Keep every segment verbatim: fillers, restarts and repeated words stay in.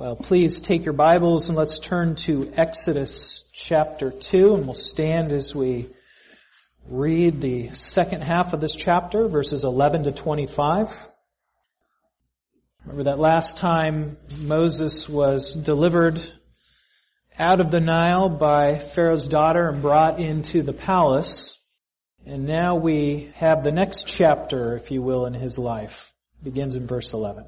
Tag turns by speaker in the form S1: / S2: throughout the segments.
S1: Well, please take your Bibles and let's turn to Exodus chapter two, and we'll stand as we read the second half of this chapter, verses eleven to twenty-five. Remember that last time Moses was delivered out of the Nile by Pharaoh's daughter and brought into the palace. And now we have the next chapter, if you will, in his life. It begins in verse eleven.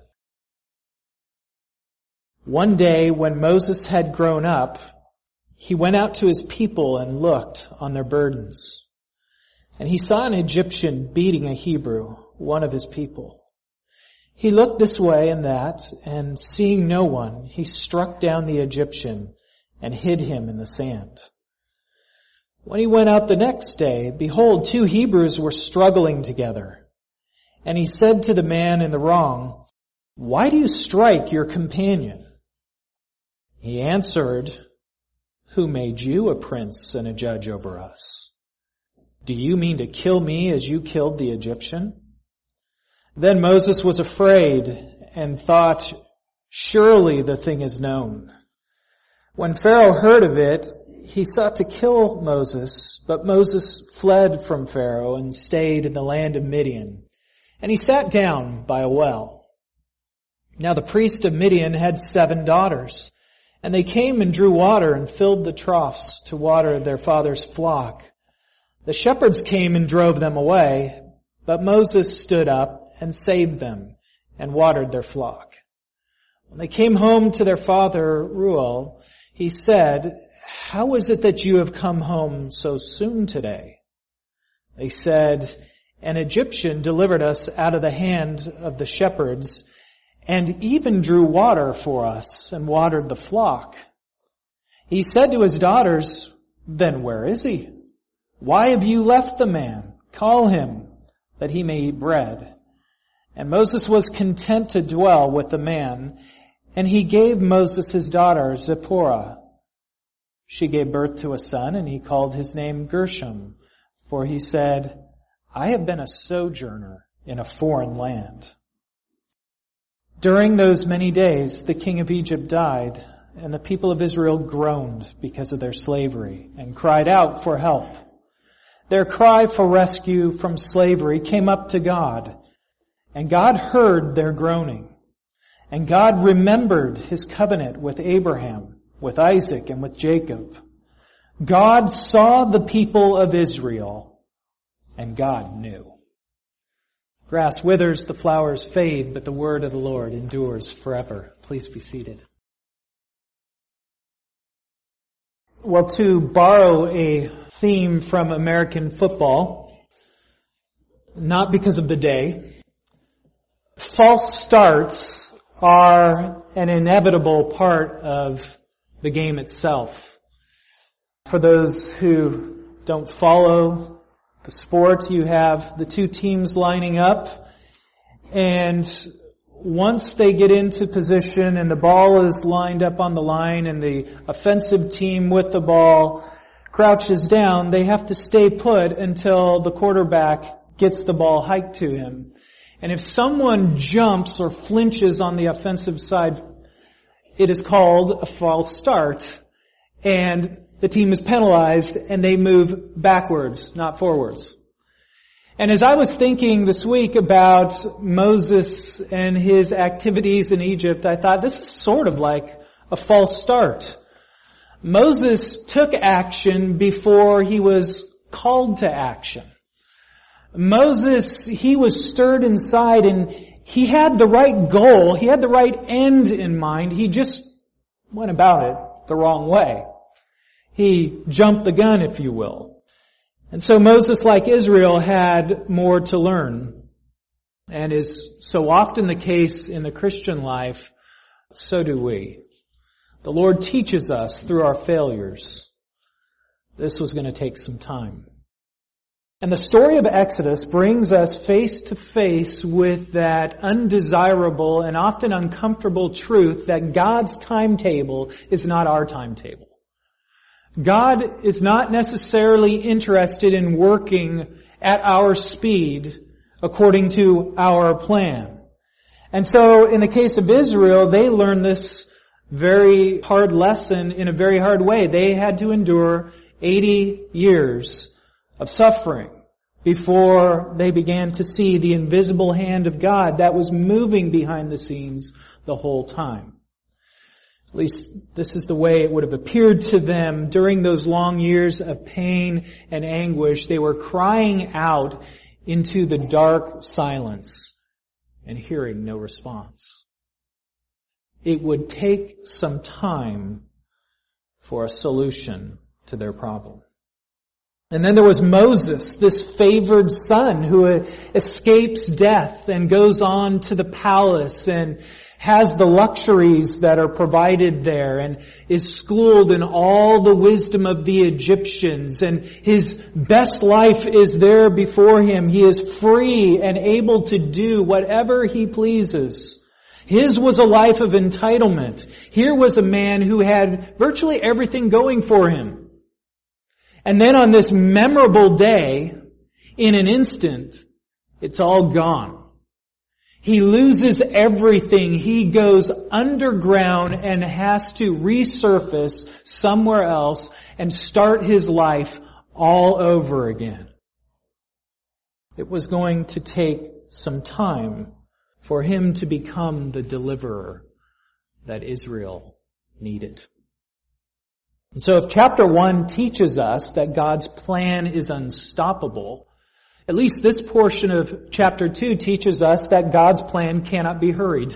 S1: One day when Moses had grown up, he went out to his people and looked on their burdens. And he saw an Egyptian beating a Hebrew, one of his people. He looked this way and that, and seeing no one, he struck down the Egyptian and hid him in the sand. When he went out the next day, behold, two Hebrews were struggling together. And he said to the man in the wrong, "Why do you strike your companion?" He answered, "Who made you a prince and a judge over us? Do you mean to kill me as you killed the Egyptian?" Then Moses was afraid and thought, "Surely the thing is known." When Pharaoh heard of it, he sought to kill Moses, but Moses fled from Pharaoh and stayed in the land of Midian. And he sat down by a well. Now the priest of Midian had seven daughters. And they came and drew water and filled the troughs to water their father's flock. The shepherds came and drove them away, but Moses stood up and saved them and watered their flock. When they came home to their father Reuel, he said, "How is it that you have come home so soon today?" They said, "An Egyptian delivered us out of the hand of the shepherds, and even drew water for us and watered the flock." He said to his daughters, "Then where is he? Why have you left the man? Call him, that he may eat bread." And Moses was content to dwell with the man, and he gave Moses his daughter Zipporah. She gave birth to a son, and he called his name Gershom, for he said, "I have been a sojourner in a foreign land." During those many days, the king of Egypt died, and the people of Israel groaned because of their slavery and cried out for help. Their cry for rescue from slavery came up to God, and God heard their groaning. And God remembered his covenant with Abraham, with Isaac, and with Jacob. God saw the people of Israel, and God knew. Grass withers, the flowers fade, but the word of the Lord endures forever. Please be seated. Well, to borrow a theme from American football, not because of the day, false starts are an inevitable part of the game itself. For those who don't follow the sport, you have the two teams lining up, and once they get into position and the ball is lined up on the line and the offensive team with the ball crouches down, they have to stay put until the quarterback gets the ball hiked to him. And if someone jumps or flinches on the offensive side, it is called a false start, and the team is penalized and they move backwards, not forwards. And as I was thinking this week about Moses and his activities in Egypt, I thought this is sort of like a false start. Moses took action before he was called to action. Moses, he was stirred inside and he had the right goal, he had the right end in mind. He just went about it the wrong way. He jumped the gun, if you will. And so Moses, like Israel, had more to learn. And is so often the case in the Christian life, so do we. The Lord teaches us through our failures. This was going to take some time. And the story of Exodus brings us face to face with that undesirable and often uncomfortable truth that God's timetable is not our timetable. God is not necessarily interested in working at our speed according to our plan. And so in the case of Israel, they learned this very hard lesson in a very hard way. They had to endure eighty years of suffering before they began to see the invisible hand of God that was moving behind the scenes the whole time. At least this is the way it would have appeared to them during those long years of pain and anguish. They were crying out into the dark silence and hearing no response. It would take some time for a solution to their problem. And then there was Moses, this favored son who escapes death and goes on to the palace and has the luxuries that are provided there and is schooled in all the wisdom of the Egyptians, and his best life is there before him. He is free and able to do whatever he pleases. His was a life of entitlement. Here was a man who had virtually everything going for him. And then on this memorable day, in an instant, it's all gone. He loses everything. He goes underground and has to resurface somewhere else and start his life all over again. It was going to take some time for him to become the deliverer that Israel needed. And so if chapter one teaches us that God's plan is unstoppable, at least this portion of chapter two teaches us that God's plan cannot be hurried.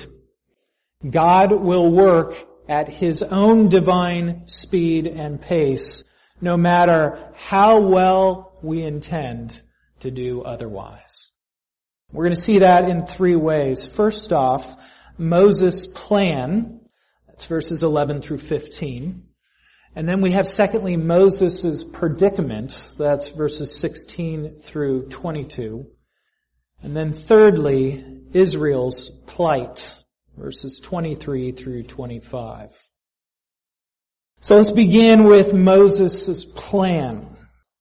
S1: God will work at His own divine speed and pace, no matter how well we intend to do otherwise. We're going to see that in three ways. First off, Moses' plan. That's verses eleven through fifteen. And then we have, secondly, Moses' predicament. That's verses sixteen through twenty-two. And then thirdly, Israel's plight, verses twenty-three through twenty-five. So let's begin with Moses' plan.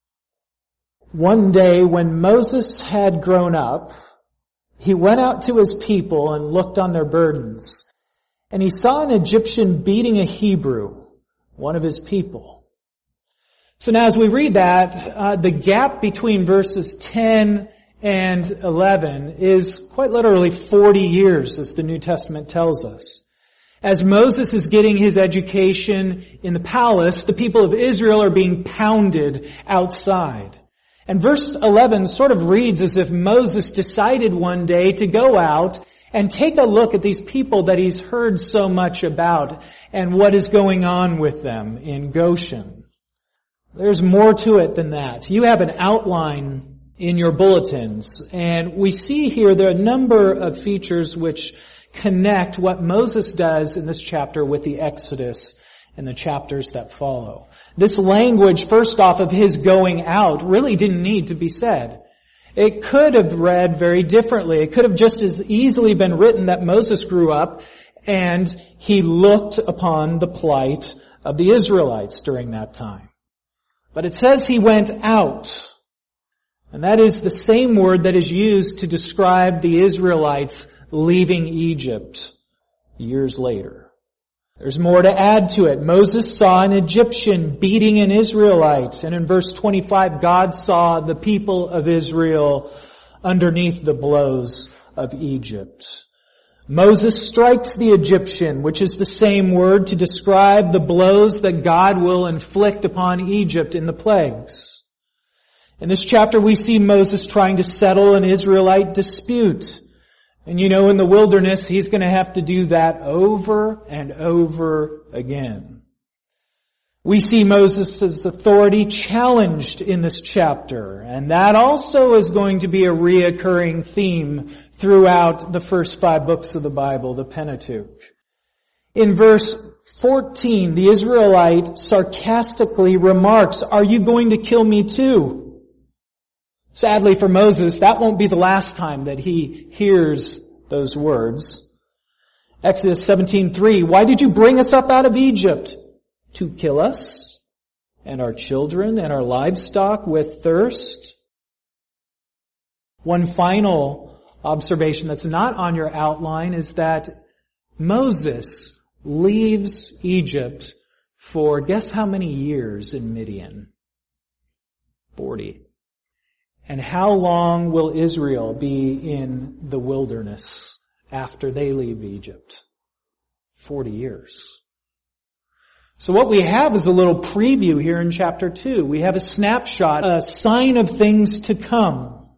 S1: One day when Moses had grown up, he went out to his people and looked on their burdens. And he saw an Egyptian beating a Hebrew, one of his people. So now as we read that, uh, the gap between verses ten and eleven is quite literally forty years, as the New Testament tells us. As Moses is getting his education in the palace, the people of Israel are being pounded outside. And verse eleven sort of reads as if Moses decided one day to go out and take a look at these people that he's heard so much about and what is going on with them in Goshen. There's more to it than that. You have an outline in your bulletins, and we see here there are a number of features which connect what Moses does in this chapter with the Exodus and the chapters that follow. This language, first off, of his going out really didn't need to be said. It could have read very differently. It could have just as easily been written that Moses grew up and he looked upon the plight of the Israelites during that time. But it says he went out. And that is the same word that is used to describe the Israelites leaving Egypt years later. There's more to add to it. Moses saw an Egyptian beating an Israelite. And in verse twenty-five, God saw the people of Israel underneath the blows of Egypt. Moses strikes the Egyptian, which is the same word to describe the blows that God will inflict upon Egypt in the plagues. In this chapter, we see Moses trying to settle an Israelite dispute. And you know, in the wilderness, he's going to have to do that over and over again. We see Moses' authority challenged in this chapter, and that also is going to be a reoccurring theme throughout the first five books of the Bible, the Pentateuch. In verse fourteen, the Israelite sarcastically remarks, "Are you going to kill me too?" Sadly for Moses, that won't be the last time that he hears those words. Exodus seventeen three, "Why did you bring us up out of Egypt? To kill us and our children and our livestock with thirst?" One final observation that's not on your outline is that Moses leaves Egypt for guess how many years in Midian? Forty. And how long will Israel be in the wilderness after they leave Egypt? Forty years. So what we have is a little preview here in chapter two. We have a snapshot, a sign of things to come.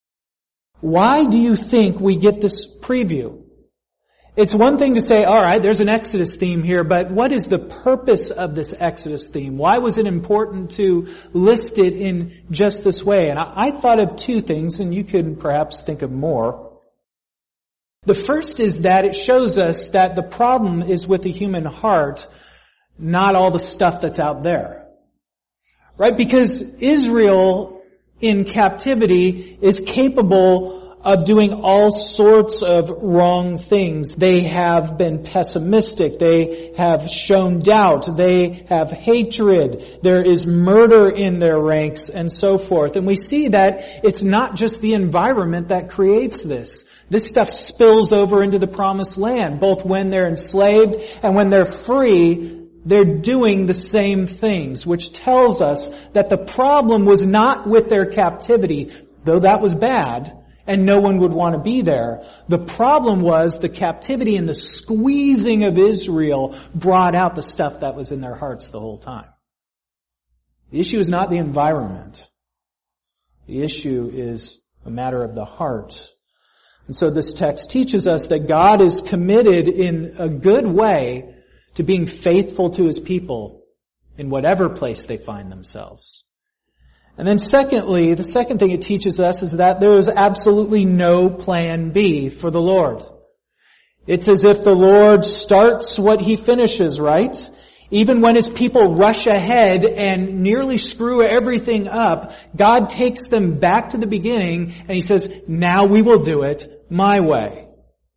S1: Why do you think we get this preview? It's one thing to say, all right, there's an Exodus theme here, but what is the purpose of this Exodus theme? Why was it important to list it in just this way? And I, I thought of two things, and you could perhaps think of more. The first is that it shows us that the problem is with the human heart, not all the stuff that's out there. Right? Because Israel in captivity is capable of doing all sorts of wrong things. They have been pessimistic. They have shown doubt. They have hatred. There is murder in their ranks and so forth. And we see that it's not just the environment that creates this. This stuff spills over into the promised land, both when they're enslaved and when they're free. They're doing the same things, which tells us that the problem was not with their captivity, though that was bad, and no one would want to be there. The problem was the captivity and the squeezing of Israel brought out the stuff that was in their hearts the whole time. The issue is not the environment. The issue is a matter of the heart. And so this text teaches us that God is committed in a good way to being faithful to His people in whatever place they find themselves. And then secondly, the second thing it teaches us is that there is absolutely no plan B for the Lord. It's as if the Lord starts what He finishes, right? Even when His people rush ahead and nearly screw everything up, God takes them back to the beginning and He says, now we will do it my way.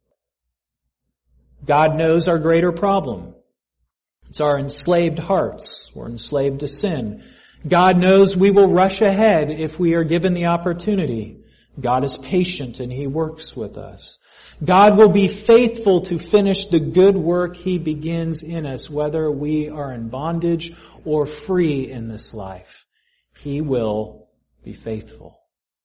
S1: God knows our greater problem. It's our enslaved hearts. We're enslaved to sin. God knows we will rush ahead if we are given the opportunity. God is patient and He works with us. God will be faithful to finish the good work He begins in us, whether we are in bondage or free in this life. He will be faithful.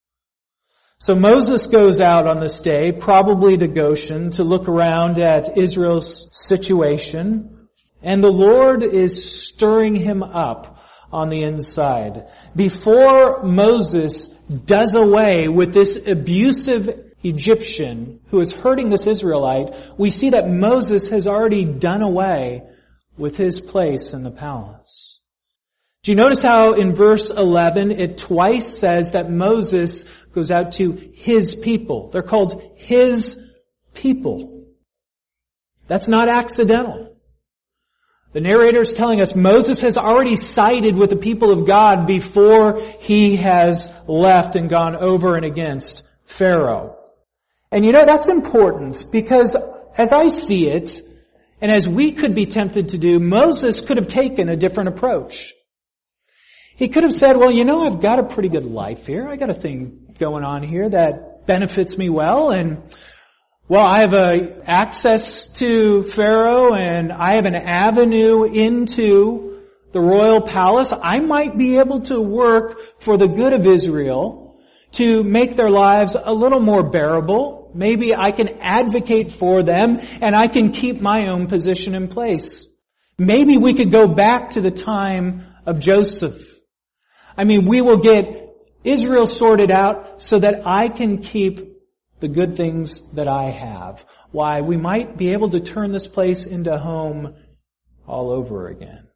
S1: So Moses goes out on this day, probably to Goshen, to look around at Israel's situation. And the Lord is stirring him up on the inside. Before Moses does away with this abusive Egyptian who is hurting this Israelite, we see that Moses has already done away with his place in the palace. Do you notice how in verse eleven it twice says that Moses goes out to his people? They're called his people. That's not accidental. The narrator is telling us Moses has already sided with the people of God before he has left and gone over and against Pharaoh. And you know, that's important because as I see it, and as we could be tempted to do, Moses could have taken a different approach. He could have said, well, you know, I've got a pretty good life here. I got a thing going on here that benefits me well, and well, I have a access to Pharaoh and I have an avenue into the royal palace. I might be able to work for the good of Israel to make their lives a little more bearable. Maybe I can advocate for them and I can keep my own position in place. Maybe we could go back to the time of Joseph. I mean, we will get Israel sorted out so that I can keep the good things that I have. Why, we might be able to turn this place into home all over again.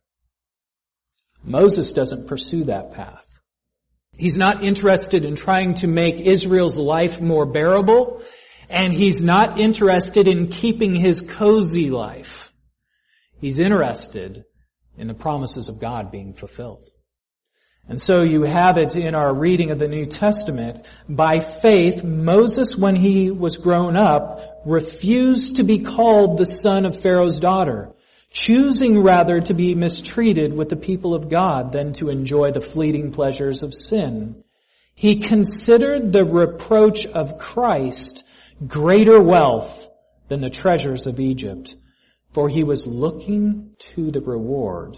S1: Moses doesn't pursue that path. He's not interested in trying to make Israel's life more bearable, and he's not interested in keeping his cozy life. He's interested in the promises of God being fulfilled. And so you have it in our reading of the New Testament. By faith, Moses, when he was grown up, refused to be called the son of Pharaoh's daughter, choosing rather to be mistreated with the people of God than to enjoy the fleeting pleasures of sin. He considered the reproach of Christ greater wealth than the treasures of Egypt, for he was looking to the reward.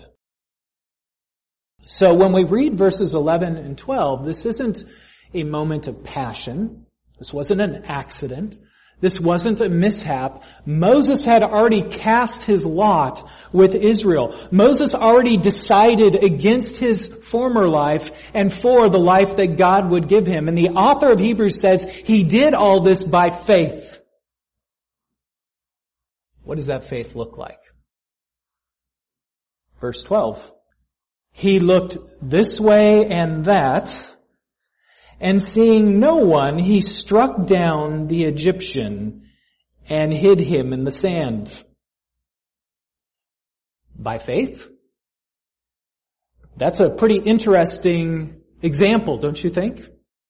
S1: So when we read verses eleven and twelve, this isn't a moment of passion. This wasn't an accident. This wasn't a mishap. Moses had already cast his lot with Israel. Moses already decided against his former life and for the life that God would give him. And the author of Hebrews says he did all this by faith. What does that faith look like? Verse twelve. He looked this way and that, and seeing no one, he struck down the Egyptian and hid him in the sand. By faith? That's a pretty interesting example, don't you think?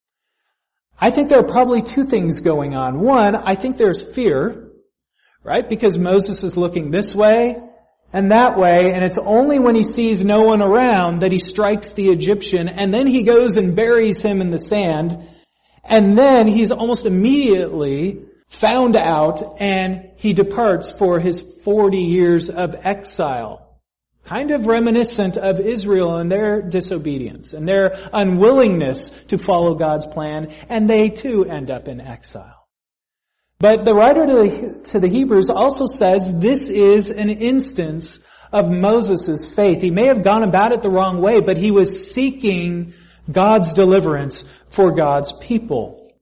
S1: I think there are probably two things going on. One, I think there's fear, right? Because Moses is looking this way and that way, and it's only when he sees no one around that he strikes the Egyptian, and then he goes and buries him in the sand, and then he's almost immediately found out and he departs for his forty years of exile. Kind of reminiscent of Israel and their disobedience and their unwillingness to follow God's plan, and they too end up in exile. But the writer to the, to the Hebrews also says this is an instance of Moses' faith. He may have gone about it the wrong way, but he was seeking God's deliverance for God's people.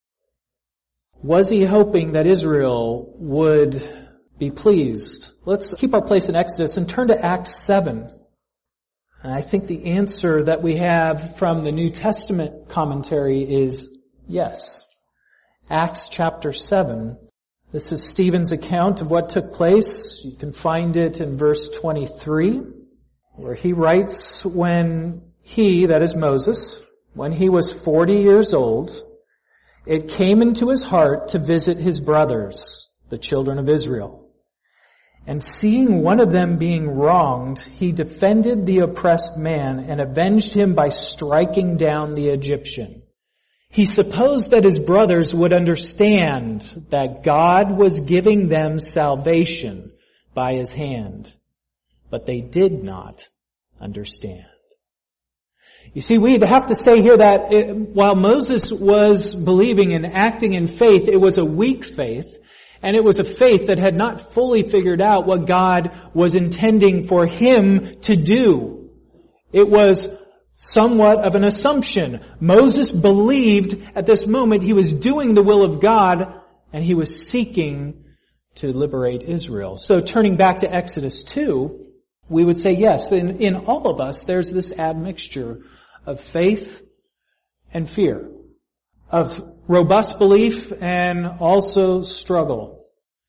S1: Was he hoping that Israel would be pleased? Let's keep our place in Exodus and turn to Acts seven. And I think the answer that we have from the New Testament commentary is yes. Acts chapter seven. This is Stephen's account of what took place. You can find it in verse twenty-three, where he writes, when he, that is Moses, when he was forty years old, it came into his heart to visit his brothers, the children of Israel. And seeing one of them being wronged, he defended the oppressed man and avenged him by striking down the Egyptian. He supposed that his brothers would understand that God was giving them salvation by his hand, but they did not understand. You see, we'd have to say here that it, while Moses was believing and acting in faith, it was a weak faith, and it was a faith that had not fully figured out what God was intending for him to do. It was somewhat of an assumption. Moses believed at this moment he was doing the will of God, and he was seeking to liberate Israel. So turning back to Exodus two, we would say yes, in, in all of us there's this admixture of faith and fear, of robust belief and also struggle.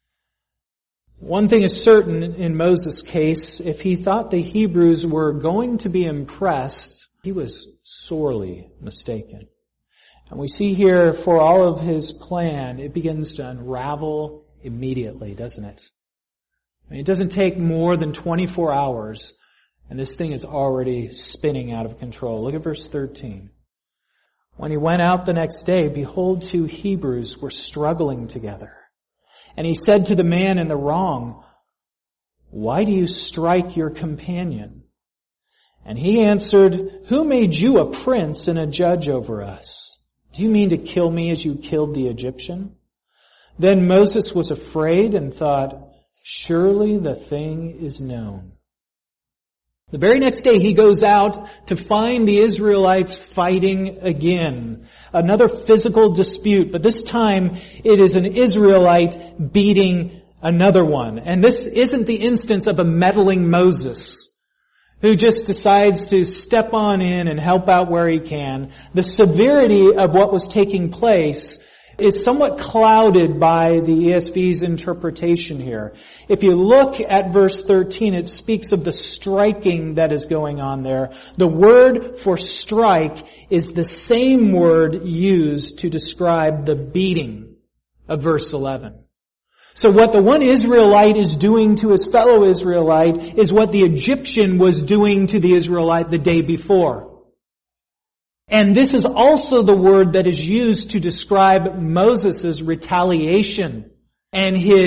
S1: One thing is certain in Moses' case, if he thought the Hebrews were going to be impressed, he was sorely mistaken. And we see here, for all of his plan, it begins to unravel immediately, doesn't it? I mean, it doesn't take more than twenty-four hours, and this thing is already spinning out of control. Look at verse thirteen. When he went out the next day, behold, two Hebrews were struggling together. And he said to the man in the wrong, "Why do you strike your companion?" And he answered, "Who made you a prince and a judge over us? Do you mean to kill me as you killed the Egyptian?" Then Moses was afraid and thought, "Surely the thing is known." The very next day he goes out to find the Israelites fighting again. Another physical dispute, but this time it is an Israelite beating another one. And this isn't the instance of a meddling Moses who just decides to step on in and help out where he can. The severity of what was taking place is somewhat clouded by the E S V's interpretation here. If you look at verse thirteen, it speaks of the striking that is going on there. The word for strike is the same word used to describe the beating of verse eleven. So what the one Israelite is doing to his fellow Israelite is what the Egyptian was doing to the Israelite the day before. And this is also the word that is used to describe Moses' retaliation and his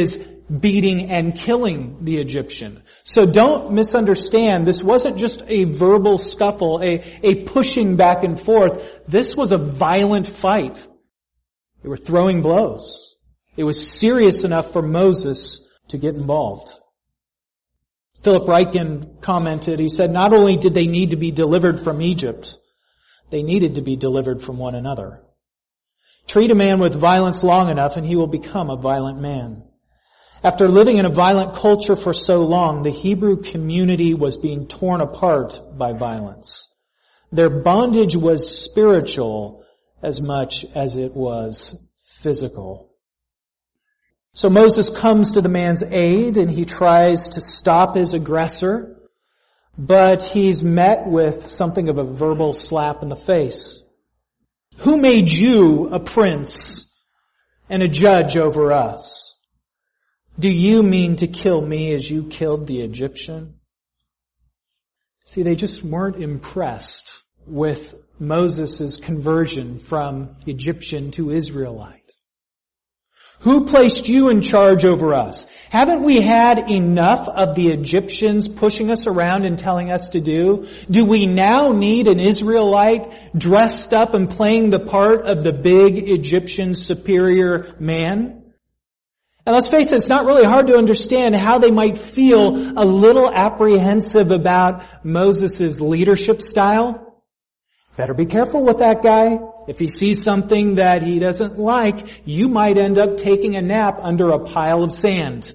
S1: beating and killing the Egyptian. So don't misunderstand. This wasn't just a verbal scuffle, a, a pushing back and forth. This was a violent fight. They were throwing blows. It was serious enough for Moses to get involved. Philip Ryken commented, he said, not only did they need to be delivered from Egypt, they needed to be delivered from one another. Treat a man with violence long enough and he will become a violent man. After living in a violent culture for so long, the Hebrew community was being torn apart by violence. Their bondage was spiritual as much as it was physical. So Moses comes to the man's aid and he tries to stop his aggressor, but he's met with something of a verbal slap in the face. Who made you a prince and a judge over us? Do you mean to kill me as you killed the Egyptian? See, they just weren't impressed with Moses' conversion from Egyptian to Israelite. Who placed you in charge over us? Haven't we had enough of the Egyptians pushing us around and telling us to do? Do we now need an Israelite dressed up and playing the part of the big Egyptian superior man? And let's face it, it's not really hard to understand how they might feel a little apprehensive about Moses' leadership style. Better be careful with that guy. If he sees something that he doesn't like, you might end up taking a nap under a pile of sand.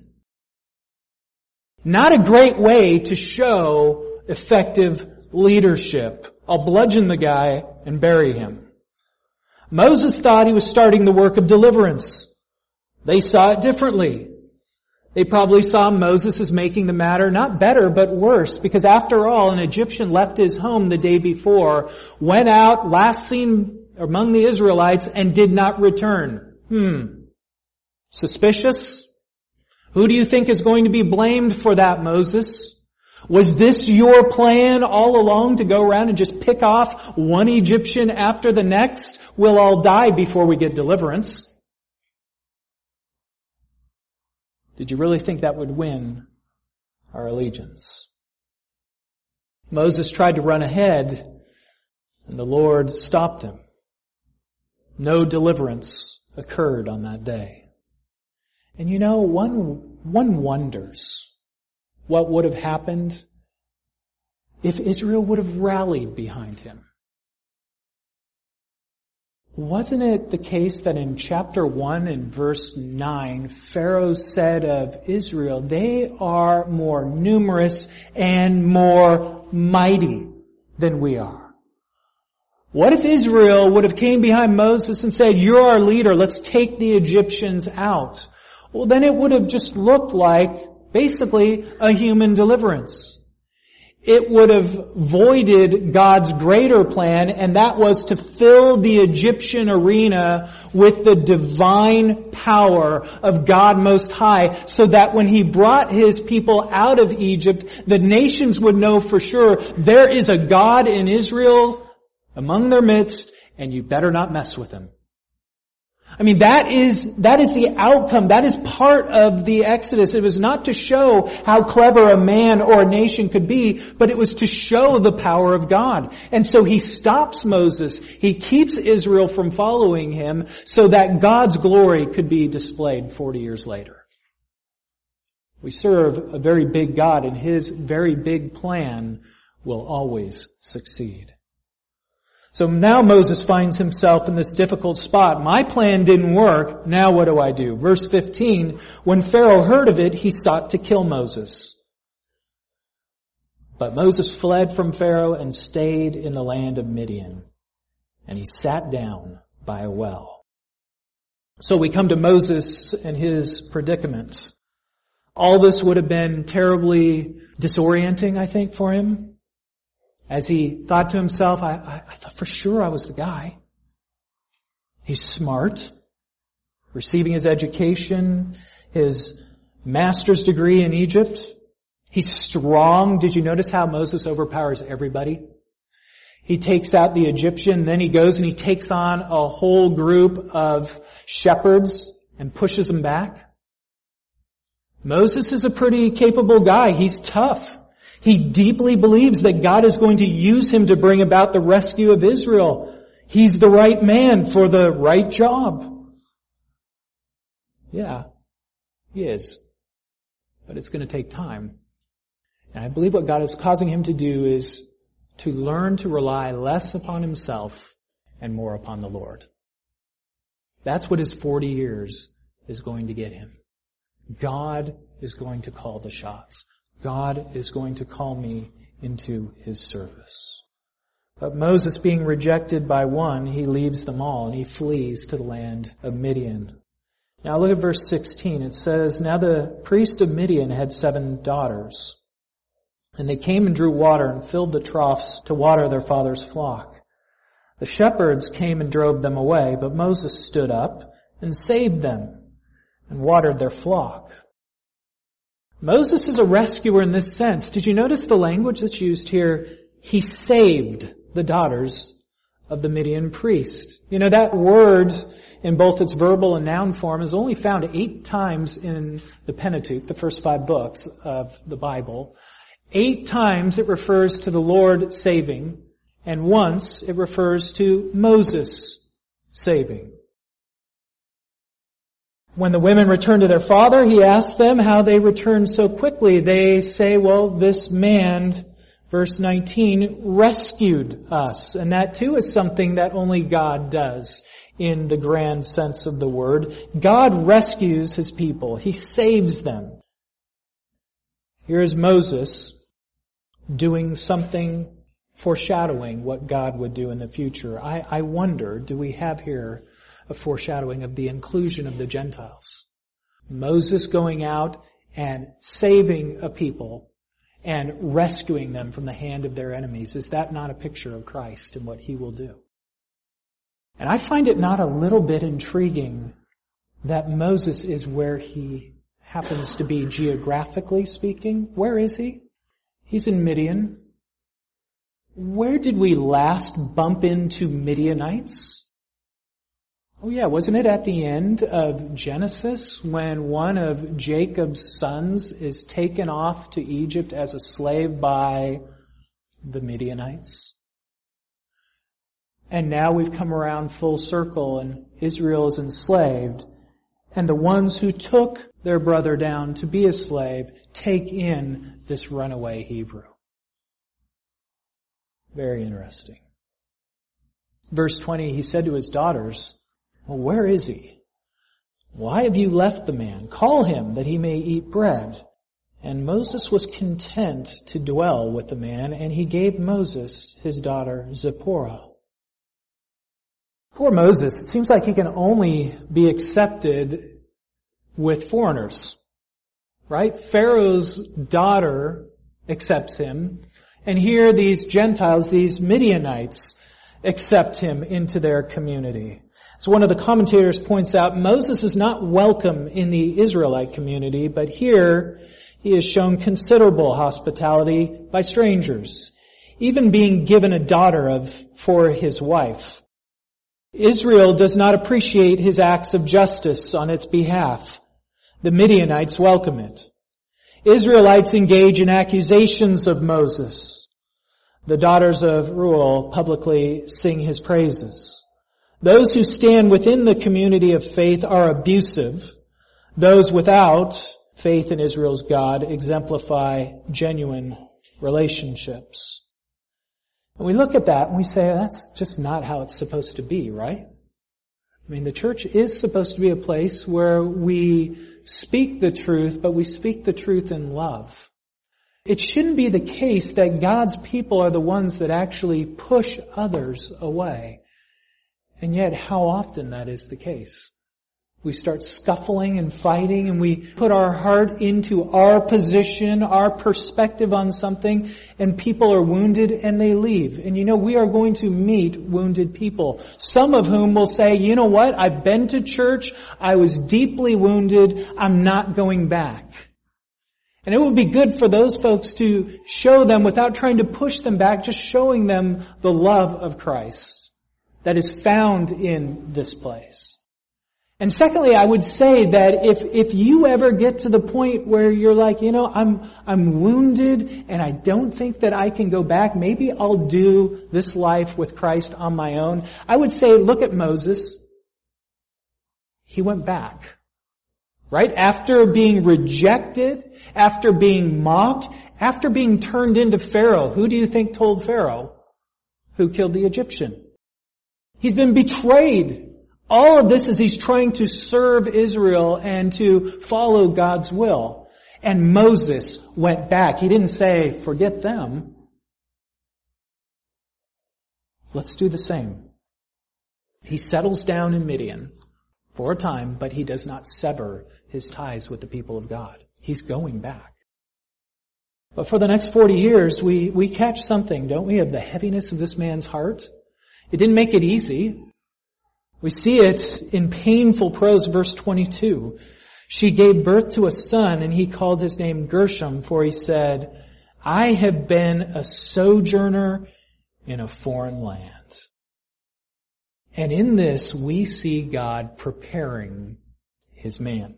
S1: Not a great way to show effective leadership. I'll bludgeon the guy and bury him. Moses thought he was starting the work of deliverance. They saw it differently. They probably saw Moses as making the matter not better, but worse. Because after all, an Egyptian left his home the day before, went out, last seen among the Israelites, and did not return. Hmm. Suspicious? Who do you think is going to be blamed for that, Moses? Was this your plan all along to go around and just pick off one Egyptian after the next? We'll all die before we get deliverance. Did you really think that would win our allegiance? Moses tried to run ahead, and the Lord stopped him. No deliverance occurred on that day. And you know, one, one wonders what would have happened if Israel would have rallied behind him. Wasn't it the case that in chapter one and verse nine, Pharaoh said of Israel, they are more numerous and more mighty than we are? What if Israel would have came behind Moses and said, you're our leader, let's take the Egyptians out? Well, then it would have just looked like basically a human deliverance. It would have voided God's greater plan, and that was to fill the Egyptian arena with the divine power of God Most High, so that when He brought His people out of Egypt, the nations would know for sure there is a God in Israel among their midst, and you better not mess with Him. I mean, that is, that is the outcome. That is part of the Exodus. It was not to show how clever a man or a nation could be, but it was to show the power of God. And so He stops Moses. He keeps Israel from following him so that God's glory could be displayed forty years later. We serve a very big God, and His very big plan will always succeed. So now Moses finds himself in this difficult spot. My plan didn't work. Now what do I do? Verse fifteen, when Pharaoh heard of it, he sought to kill Moses. But Moses fled from Pharaoh and stayed in the land of Midian. And he sat down by a well. So we come to Moses and his predicament. All this would have been terribly disorienting, I think, for him. As he thought to himself, I, I, I thought for sure I was the guy. He's smart, receiving his education, his master's degree in Egypt. He's strong. Did you notice how Moses overpowers everybody? He takes out the Egyptian, then he goes and he takes on a whole group of shepherds and pushes them back. Moses is a pretty capable guy. He's tough. He deeply believes that God is going to use him to bring about the rescue of Israel. He's the right man for the right job. Yeah, he is. But it's going to take time. And I believe what God is causing him to do is to learn to rely less upon himself and more upon the Lord. That's what his forty years is going to get him. God is going to call the shots. God is going to call me into his service. But Moses, being rejected by one, he leaves them all and he flees to the land of Midian. Now look at verse sixteen. It says, "Now the priest of Midian had seven daughters, and they came and drew water and filled the troughs to water their father's flock. The shepherds came and drove them away, but Moses stood up and saved them and watered their flock." Moses is a rescuer in this sense. Did you notice the language that's used here? He saved the daughters of the Midian priest. You know, that word in both its verbal and noun form is only found eight times in the Pentateuch, the first five books of the Bible. Eight times it refers to the Lord saving, and once it refers to Moses saving. When the women return to their father, he asks them how they returned so quickly. They say, well, this man, verse nineteen, rescued us. And that too is something that only God does in the grand sense of the word. God rescues his people. He saves them. Here is Moses doing something foreshadowing what God would do in the future. I, I wonder, do we have here a foreshadowing of the inclusion of the Gentiles? Moses going out and saving a people and rescuing them from the hand of their enemies. Is that not a picture of Christ and what he will do? And I find it not a little bit intriguing that Moses is where he happens to be geographically speaking. Where is he? He's in Midian. Where did we last bump into Midianites? Oh yeah, wasn't it at the end of Genesis when one of Jacob's sons is taken off to Egypt as a slave by the Midianites? And now we've come around full circle and Israel is enslaved. And the ones who took their brother down to be a slave take in this runaway Hebrew. Very interesting. Verse twenty, he said to his daughters, "Well, where is he? Why have you left the man? Call him that he may eat bread." And Moses was content to dwell with the man, and he gave Moses his daughter Zipporah. Poor Moses, it seems like he can only be accepted with foreigners, right? Pharaoh's daughter accepts him, and here these Gentiles, these Midianites, accept him into their community. So one of the commentators points out, Moses is not welcome in the Israelite community, but here he is shown considerable hospitality by strangers, even being given a daughter of for his wife. Israel does not appreciate his acts of justice on its behalf. The Midianites welcome it. Israelites engage in accusations of Moses. The daughters of Reuel publicly sing his praises. Those who stand within the community of faith are abusive. Those without faith in Israel's God exemplify genuine relationships. And we look at that and we say, that's just not how it's supposed to be, right? I mean, the church is supposed to be a place where we speak the truth, but we speak the truth in love. It shouldn't be the case that God's people are the ones that actually push others away. And yet, how often that is the case. We start scuffling and fighting, and we put our heart into our position, our perspective on something, and people are wounded and they leave. And you know, we are going to meet wounded people. Some of whom will say, you know what, I've been to church, I was deeply wounded, I'm not going back. And it would be good for those folks to show them, without trying to push them back, just showing them the love of Christ that is found in this place. And secondly, I would say that if, if you ever get to the point where you're like, you know, I'm, I'm wounded and I don't think that I can go back, maybe I'll do this life with Christ on my own. I would say, look at Moses. He went back. Right? After being rejected, after being mocked, after being turned into Pharaoh. Who do you think told Pharaoh who killed the Egyptian? He's been betrayed. All of this is he's trying to serve Israel and to follow God's will. And Moses went back. He didn't say, forget them. Let's do the same. He settles down in Midian for a time, but he does not sever his ties with the people of God. He's going back. But for the next forty years, we, we catch something, don't we, of the heaviness of this man's heart? It didn't make it easy. We see it in painful prose, verse twenty-two. She gave birth to a son, and he called his name Gershom, for he said, I have been a sojourner in a foreign land. And in this, we see God preparing his man.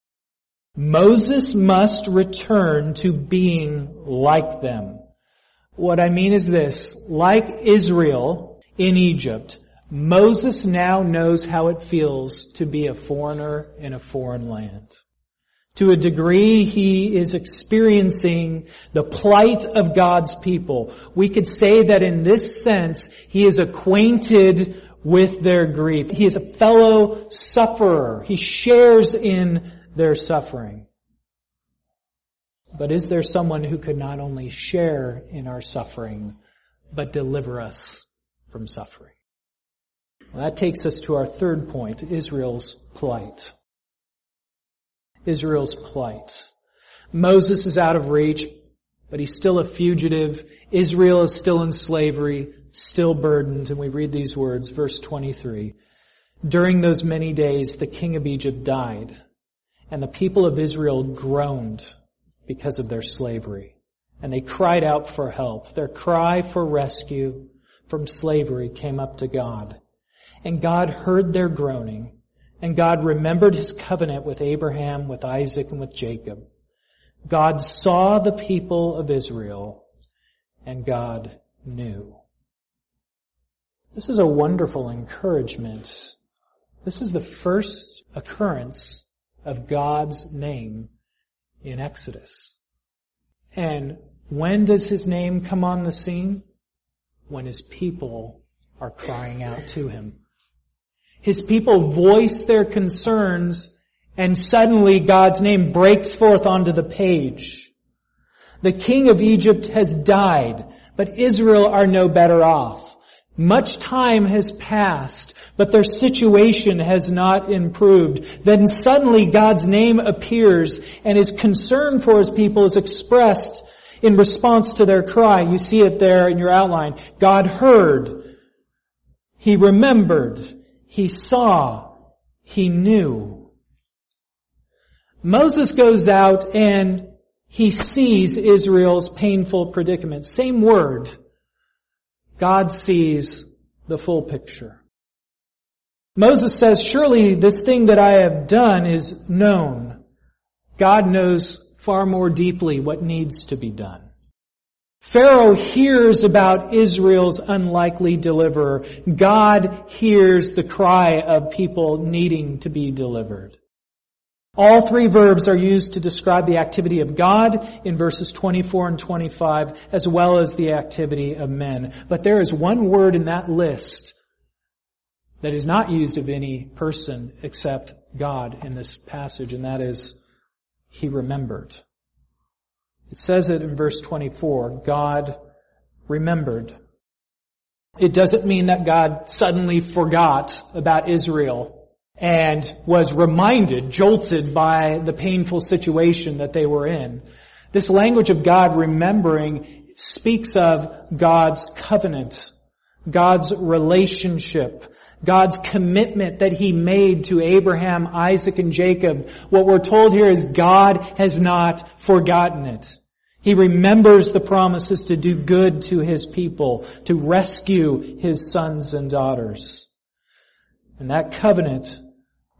S1: Moses must return to being like them. What I mean is this, like Israel in Egypt, Moses now knows how it feels to be a foreigner in a foreign land. To a degree, he is experiencing the plight of God's people. We could say that in this sense, he is acquainted with their grief. He is a fellow sufferer. He shares in their suffering. But is there someone who could not only share in our suffering, but deliver us from suffering? Well, that takes us to our third point, Israel's plight. Israel's plight. Moses is out of reach, but he's still a fugitive. Israel is still in slavery, still burdened. And we read these words, verse twenty-three. During those many days, the king of Egypt died, and the people of Israel groaned because of their slavery. And they cried out for help. Their cry for rescue from slavery came up to God. And God heard their groaning, and God remembered his covenant with Abraham, with Isaac, and with Jacob. God saw the people of Israel, and God knew. This is a wonderful encouragement. This is the first occurrence of God's name in Exodus. And when does his name come on the scene? When his people are crying out to him. His people voice their concerns, and suddenly God's name breaks forth onto the page. The king of Egypt has died, but Israel are no better off. Much time has passed, but their situation has not improved. Then suddenly God's name appears, and his concern for his people is expressed in response to their cry. You see it there in your outline. God heard. He remembered. He saw. He knew. Moses goes out and he sees Israel's painful predicament. Same word. God sees the full picture. Moses says, surely this thing that I have done is known. God knows far more deeply what needs to be done. Pharaoh hears about Israel's unlikely deliverer. God hears the cry of people needing to be delivered. All three verbs are used to describe the activity of God in verses twenty-four and twenty-five, as well as the activity of men. But there is one word in that list that is not used of any person except God in this passage, and that is, He remembered. It says it in verse twenty-four, God remembered. It doesn't mean that God suddenly forgot about Israel and was reminded, jolted by the painful situation that they were in. This language of God remembering speaks of God's covenant, God's relationship, God's commitment that He made to Abraham, Isaac, and Jacob. What we're told here is God has not forgotten it. He remembers the promises to do good to His people, to rescue His sons and daughters. And that covenant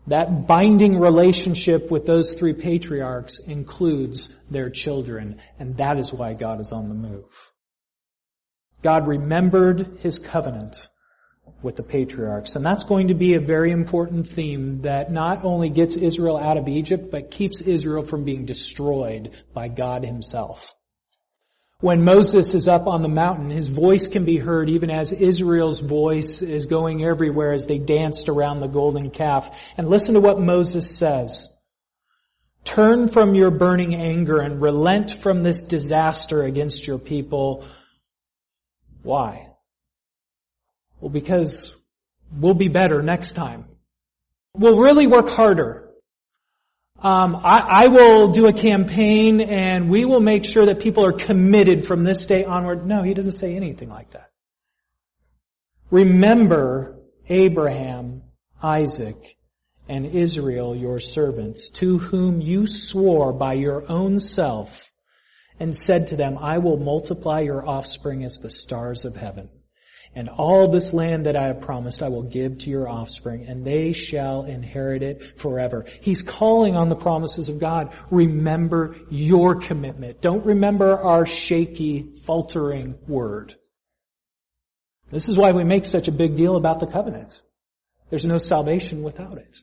S1: That binding relationship with those three patriarchs includes their children, and that is why God is on the move. God remembered His covenant with the patriarchs, and that's going to be a very important theme that not only gets Israel out of Egypt, but keeps Israel from being destroyed by God Himself. When Moses is up on the mountain, his voice can be heard even as Israel's voice is going everywhere as they danced around the golden calf. And listen to what Moses says. Turn from your burning anger and relent from this disaster against your people. Why? Well, because we'll be better next time. We'll really work harder. Um, I, I will do a campaign and we will make sure that people are committed from this day onward. No, he doesn't say anything like that. Remember Abraham, Isaac, and Israel, your servants, to whom you swore by your own self and said to them, I will multiply your offspring as the stars of heaven. And all this land that I have promised I will give to your offspring, and they shall inherit it forever. He's calling on the promises of God. Remember your commitment. Don't remember our shaky, faltering word. This is why we make such a big deal about the covenant. There's no salvation without it.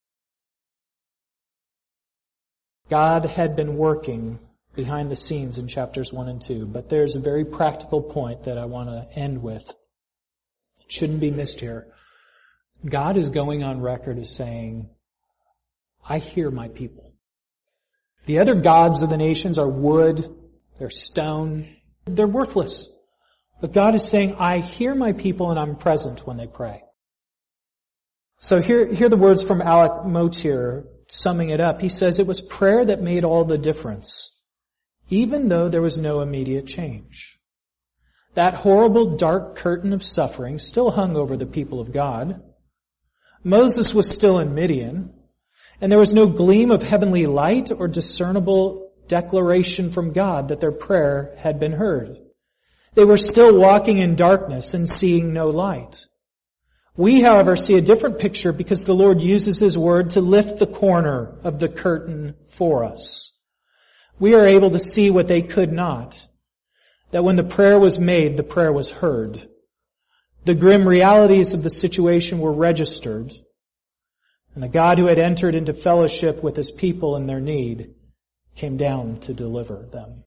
S1: God had been working behind the scenes in chapters one and two, but there's a very practical point that I want to end with. Shouldn't be missed here. God is going on record as saying, I hear my people. The other gods of the nations are wood, they're stone, they're worthless. But God is saying, I hear my people and I'm present when they pray. So here, here are the words from Alec Motyer summing it up. He says, it was prayer that made all the difference, even though there was no immediate change. That horrible dark curtain of suffering still hung over the people of God. Moses was still in Midian, and there was no gleam of heavenly light or discernible declaration from God that their prayer had been heard. They were still walking in darkness and seeing no light. We, however, see a different picture because the Lord uses His word to lift the corner of the curtain for us. We are able to see what they could not. That when the prayer was made, the prayer was heard. The grim realities of the situation were registered. And the God who had entered into fellowship with His people in their need came down to deliver them.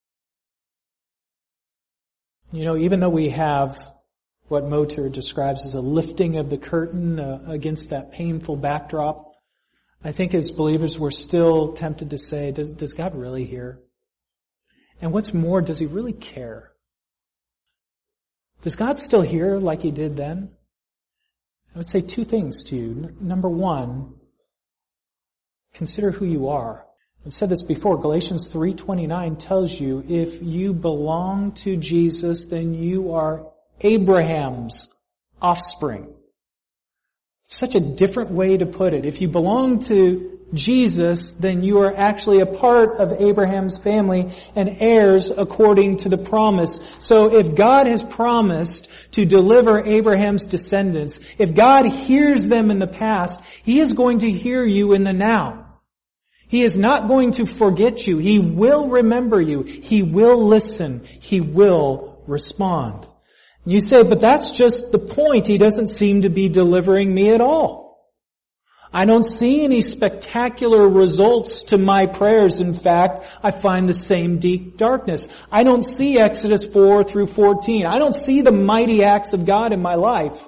S1: You know, even though we have what Motyer describes as a lifting of the curtain uh, against that painful backdrop, I think as believers we're still tempted to say, does, does God really hear? And what's more, does He really care? Does God still hear like He did then? I would say two things to you. Number one, consider who you are. I've said this before. Galatians three twenty-nine tells you if you belong to Jesus, then you are Abraham's offspring. It's such a different way to put it. If you belong to Jesus, then you are actually a part of Abraham's family and heirs according to the promise. So if God has promised to deliver Abraham's descendants, if God hears them in the past, He is going to hear you in the now. He is not going to forget you. He will remember you. He will listen. He will respond. And you say, but that's just the point. He doesn't seem to be delivering me at all. I don't see any spectacular results to my prayers. In fact, I find the same deep darkness. I don't see Exodus four through fourteen. I don't see the mighty acts of God in my life.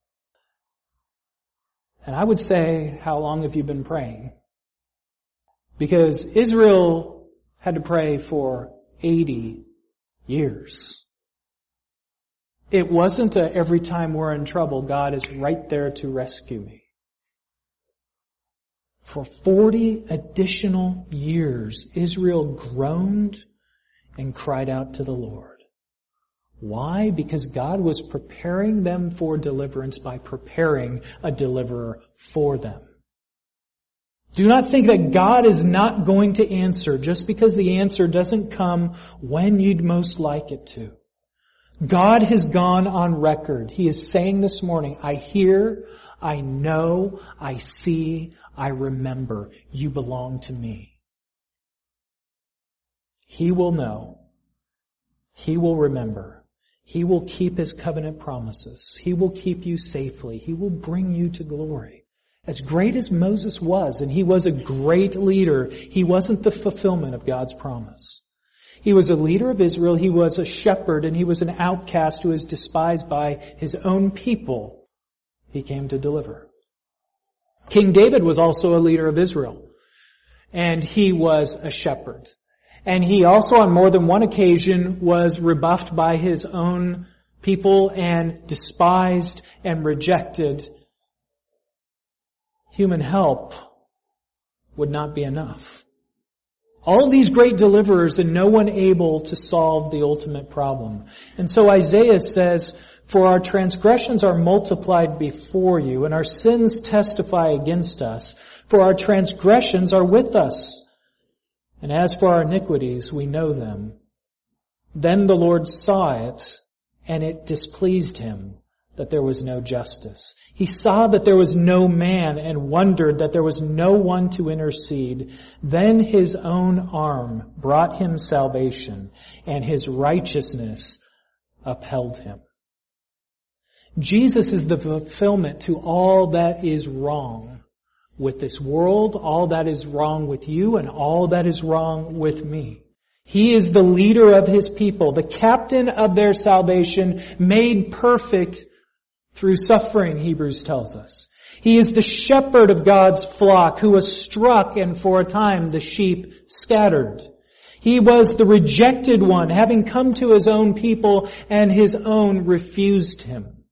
S1: And I would say, how long have you been praying? Because Israel had to pray for eighty years. It wasn't a every time we're in trouble, God is right there to rescue me. For forty additional years, Israel groaned and cried out to the Lord. Why? Because God was preparing them for deliverance by preparing a deliverer for them. Do not think that God is not going to answer just because the answer doesn't come when you'd most like it to. God has gone on record. He is saying this morning, I hear, I know, I see, I remember you belong to me. He will know. He will remember. He will keep His covenant promises. He will keep you safely. He will bring you to glory. As great as Moses was, and he was a great leader, he wasn't the fulfillment of God's promise. He was a leader of Israel, he was a shepherd, and he was an outcast who was despised by his own people. He came to deliver. King David was also a leader of Israel, and he was a shepherd. And he also on more than one occasion was rebuffed by his own people and despised and rejected. Human help would not be enough. All these great deliverers and no one able to solve the ultimate problem. And so Isaiah says, for our transgressions are multiplied before you, and our sins testify against us. For our transgressions are with us. And as for our iniquities, we know them. Then the Lord saw it, and it displeased Him that there was no justice. He saw that there was no man and wondered that there was no one to intercede. Then His own arm brought Him salvation, and His righteousness upheld Him. Jesus is the fulfillment to all that is wrong with this world, all that is wrong with you, and all that is wrong with me. He is the leader of His people, the captain of their salvation, made perfect through suffering, Hebrews tells us. He is the shepherd of God's flock who was struck and for a time the sheep scattered. He was the rejected one, having come to His own people and His own refused Him.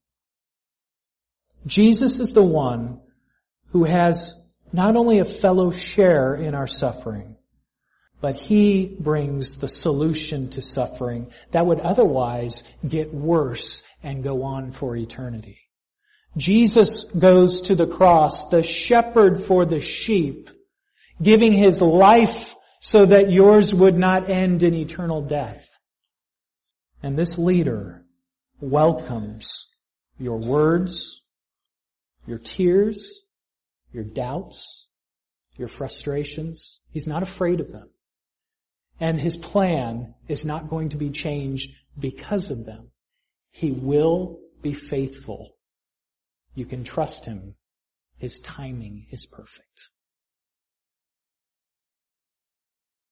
S1: Jesus is the one who has not only a fellow share in our suffering, but He brings the solution to suffering that would otherwise get worse and go on for eternity. Jesus goes to the cross, the shepherd for the sheep, giving His life so that yours would not end in eternal death. And this leader welcomes your words, your tears, your doubts, your frustrations. He's not afraid of them. And His plan is not going to be changed because of them. He will be faithful. You can trust Him. His timing is perfect.